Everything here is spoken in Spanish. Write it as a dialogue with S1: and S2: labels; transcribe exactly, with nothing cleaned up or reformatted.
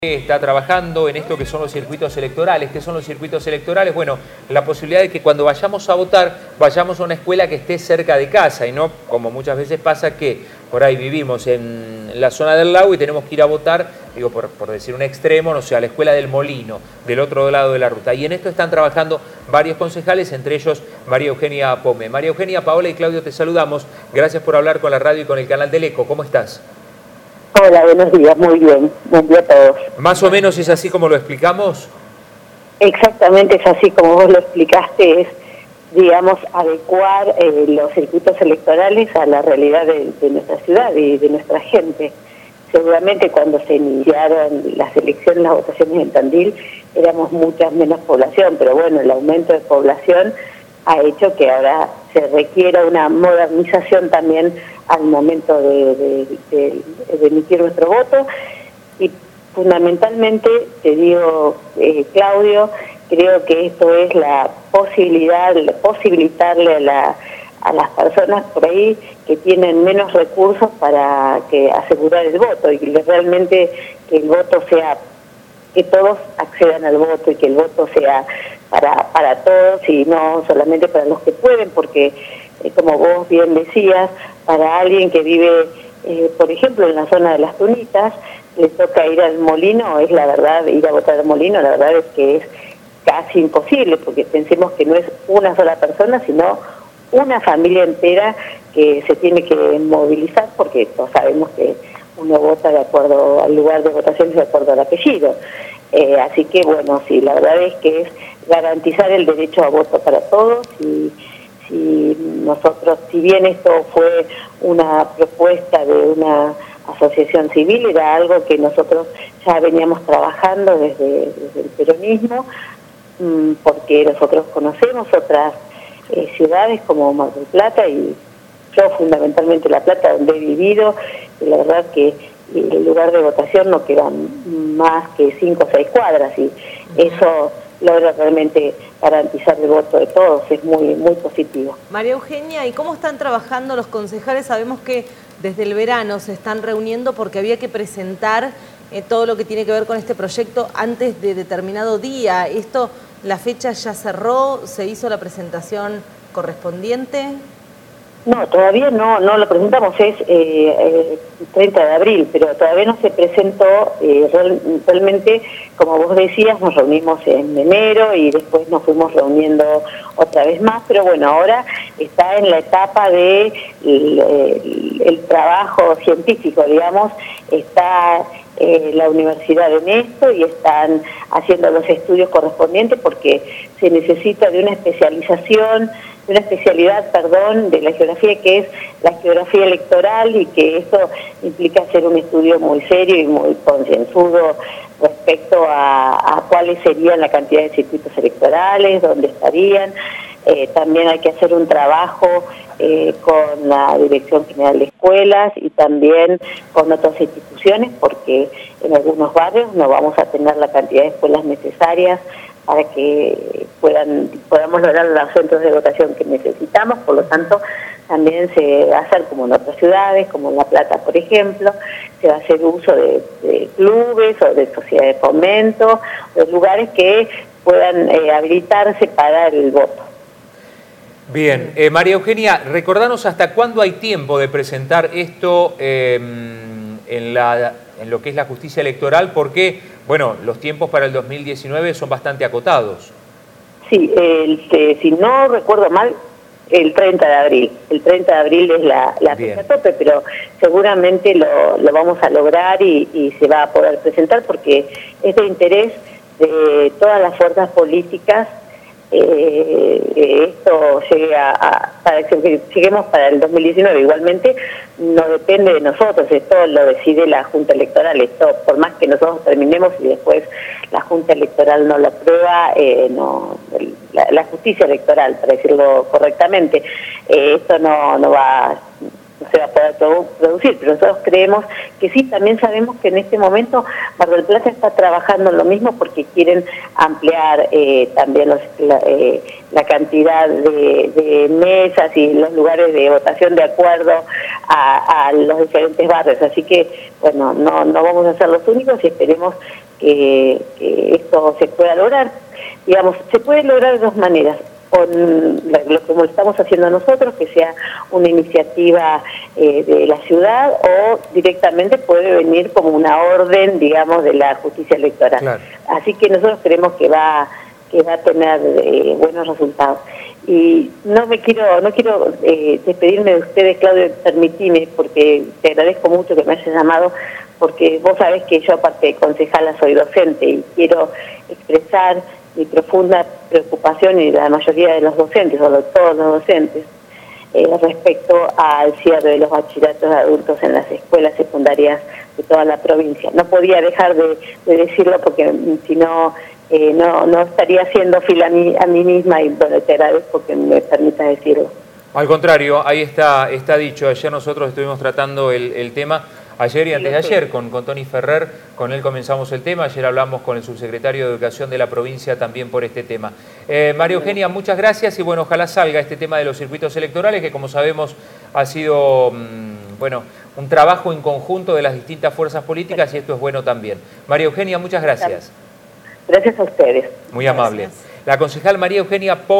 S1: Está trabajando en esto que son los circuitos electorales. ¿Qué son los circuitos electorales? Bueno, la posibilidad de que cuando vayamos a votar, vayamos a una escuela que esté cerca de casa y no, como muchas veces pasa, que por ahí vivimos en la zona del lago y tenemos que ir a votar, digo, por, por decir un extremo, no sé, a la escuela del Molino, del otro lado de la ruta. Y en esto están trabajando varios concejales, entre ellos María Eugenia Pome. María Eugenia, Paola y Claudio, te saludamos. Gracias por hablar con la radio y con el canal del Eco. ¿Cómo estás?
S2: Hola, buenos días, muy bien, buen día a todos.
S1: ¿Más o menos es así como lo explicamos?
S2: Exactamente es así como vos lo explicaste, es, digamos, adecuar eh, los circuitos electorales a la realidad de, de nuestra ciudad y de nuestra gente. Seguramente cuando se iniciaron las elecciones, las votaciones en Tandil, éramos mucha menos población, pero bueno, el aumento de población ha hecho que ahora se requiera una modernización también al momento de, de, de, de emitir nuestro voto. Y fundamentalmente, te digo, eh, Claudio, creo que esto es la posibilidad, posibilitarle a, la, a las personas por ahí que tienen menos recursos para que asegurar el voto y que realmente que el voto sea, que todos accedan al voto y que el voto sea para, para todos y no solamente para los que pueden, porque eh, como vos bien decías, para alguien que vive, eh, por ejemplo, en la zona de Las Tunitas, le toca ir al Molino, es la verdad, ir a votar al Molino, la verdad es que es casi imposible, porque pensemos que no es una sola persona, sino una familia entera que se tiene que movilizar, porque todos sabemos que uno vota de acuerdo al lugar de votación, de acuerdo al apellido. Eh, así que, bueno, sí, la verdad es que es garantizar el derecho a voto para todos y si nosotros, si bien esto fue una propuesta de una asociación civil, era algo que nosotros ya veníamos trabajando desde, desde el peronismo, mmm, porque nosotros conocemos otras eh, ciudades como Mar del Plata y yo fundamentalmente La Plata, donde he vivido, y la verdad que el lugar de votación no quedan más que cinco o seis cuadras y eso logra realmente garantizar el voto de todos, es muy muy positivo.
S3: María Eugenia, ¿y cómo están trabajando los concejales? Sabemos que desde el verano se están reuniendo porque había que presentar eh, todo lo que tiene que ver con este proyecto antes de determinado día. ¿Esto, la fecha ya cerró? ¿Se hizo la presentación correspondiente?
S2: No, todavía no no lo presentamos, es eh, eh, treinta de abril, pero todavía no se presentó, eh, real, realmente, como vos decías, nos reunimos en enero y después nos fuimos reuniendo otra vez más, pero bueno, ahora está en la etapa de el, el, el trabajo científico, digamos, está eh, la universidad en esto y están haciendo los estudios correspondientes porque se necesita de una especialización, una especialidad, perdón, de la geografía que es la geografía electoral y que eso implica hacer un estudio muy serio y muy concienzudo respecto a, a cuáles serían la cantidad de circuitos electorales, dónde estarían. Eh, también hay que hacer un trabajo eh, con la Dirección General de Escuelas y también con otras instituciones porque en algunos barrios no vamos a tener la cantidad de escuelas necesarias para que puedan podamos lograr los centros de votación que necesitamos, por lo tanto también se va a hacer como en otras ciudades, como en La Plata por ejemplo, se va a hacer uso de, de clubes o de sociedades de fomento, de lugares que puedan eh, habilitarse para el voto.
S1: Bien, eh, María Eugenia, recordanos hasta cuándo hay tiempo de presentar esto eh, en, la, en lo que es la justicia electoral, porque, bueno, los tiempos para el dos mil diecinueve son bastante acotados.
S2: Sí, el, eh, si no recuerdo mal, el treinta de abril. El treinta de abril es la, la fecha tope, pero seguramente lo, lo vamos a lograr y, y se va a poder presentar porque es de interés de todas las fuerzas políticas. Eh, esto llegue a, a para que lleguemos para el dos mil diecinueve. Igualmente no depende de nosotros, esto lo decide la Junta Electoral. Esto, por más que nosotros terminemos y después la Junta Electoral no lo aprueba, eh, no la, la justicia electoral, para decirlo correctamente, eh, esto no, no va no se va a poder producir, pero nosotros creemos que sí. También sabemos que en este momento Mar del Plata está trabajando en lo mismo porque quieren ampliar eh, también los, la, eh, la cantidad de, de mesas y los lugares de votación de acuerdo a, a los diferentes barrios, así que bueno, no, no vamos a ser los únicos y esperemos que, que esto se pueda lograr. Digamos, se puede lograr de dos maneras, con lo como estamos haciendo nosotros, que sea una iniciativa eh, de la ciudad, o directamente puede venir como una orden, digamos, de la justicia electoral. Claro. Así que nosotros creemos que va que va a tener eh, buenos resultados. Y no me quiero no quiero eh, despedirme de ustedes, Claudio, permitime, porque te agradezco mucho que me hayas llamado, porque vos sabés que yo, aparte de concejala, soy docente y quiero expresar mi profunda preocupación, y la mayoría de los docentes, o de todos los docentes, eh, respecto al cierre de los bachilleratos de adultos en las escuelas secundarias de toda la provincia. No podía dejar de, de decirlo, porque si no, eh, no, no estaría haciendo fila a mí, a mí misma, y bueno, te agradezco que me permitas decirlo.
S1: Al contrario, ahí está, está dicho. Ayer nosotros estuvimos tratando el, el tema, ayer y antes de ayer, con, con Tony Ferrer, con él comenzamos el tema. Ayer hablamos con el subsecretario de Educación de la provincia también por este tema. Eh, María Eugenia, muchas gracias, y bueno, ojalá salga este tema de los circuitos electorales, que como sabemos ha sido mmm, bueno, un trabajo en conjunto de las distintas fuerzas políticas, y esto es bueno también. María Eugenia, muchas gracias.
S2: Gracias a ustedes.
S1: Muy amable. Gracias. La concejal María Eugenia Po